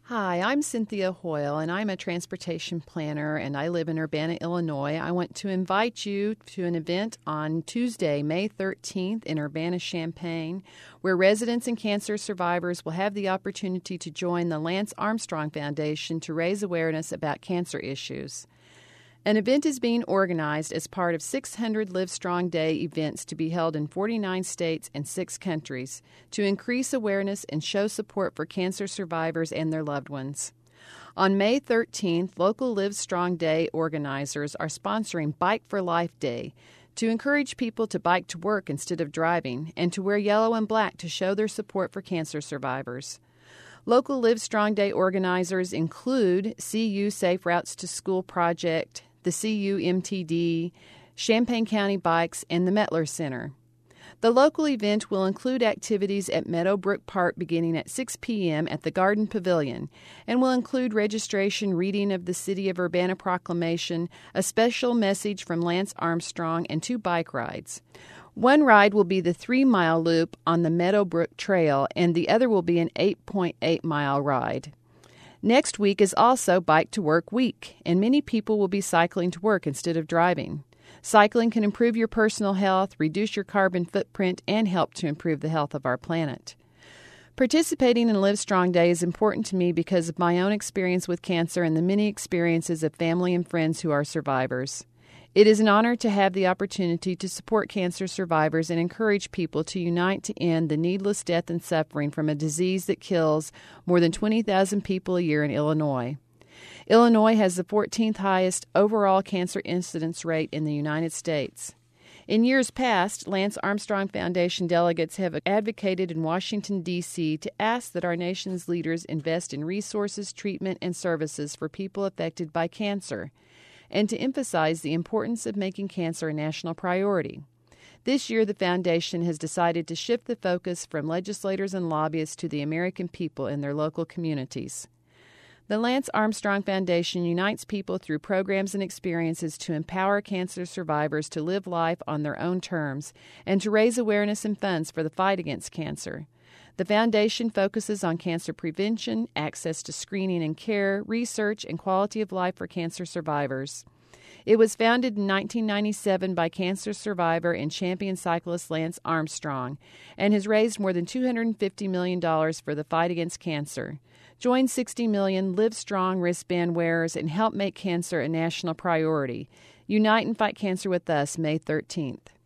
Hi, I'm Cynthia Hoyle, and I'm a transportation planner, and I live in Urbana, Illinois. I want to invite you to an event on Tuesday, May 13th in Urbana-Champaign, where residents and cancer survivors will have the opportunity to join the Lance Armstrong Foundation to raise awareness about cancer issues. An event is being organized as part of 600 Livestrong Day events to be held in 49 states and 6 countries to increase awareness and show support for cancer survivors and their loved ones. On May 13th, local Livestrong Day organizers are sponsoring Bike for Life Day to encourage people to bike to work instead of driving and to wear yellow and black to show their support for cancer survivors. Local Livestrong Day organizers include CU Safe Routes to School Project, the CU MTD, Champaign County Bikes, and the Mettler Center. The local event will include activities at Meadowbrook Park beginning at 6 p.m. at the Garden Pavilion and will include registration, reading of the City of Urbana Proclamation, a special message from Lance Armstrong, and 2 bike rides. One ride will be the 3-mile loop on the Meadowbrook Trail, and the other will be an 8.8-mile ride. Next week is also Bike to Work Week, and many people will be cycling to work instead of driving. Cycling can improve your personal health, reduce your carbon footprint, and help to improve the health of our planet. Participating in Livestrong Day is important to me because of my own experience with cancer and the many experiences of family and friends who are survivors. It is an honor to have the opportunity to support cancer survivors and encourage people to unite to end the needless death and suffering from a disease that kills more than 20,000 people a year in Illinois. Illinois has the 14th highest overall cancer incidence rate in the United States. In years past, Lance Armstrong Foundation delegates have advocated in Washington, D.C. to ask that our nation's leaders invest in resources, treatment, and services for people affected by cancer, and to emphasize the importance of making cancer a national priority. This year, the Foundation has decided to shift the focus from legislators and lobbyists to the American people in their local communities. The Lance Armstrong Foundation unites people through programs and experiences to empower cancer survivors to live life on their own terms and to raise awareness and funds for the fight against cancer. The Foundation focuses on cancer prevention, access to screening and care, research, and quality of life for cancer survivors. It was founded in 1997 by cancer survivor and champion cyclist Lance Armstrong and has raised more than $250 million for the fight against cancer. Join 60 million Livestrong wristband wearers and help make cancer a national priority. Unite and fight cancer with us May 13th.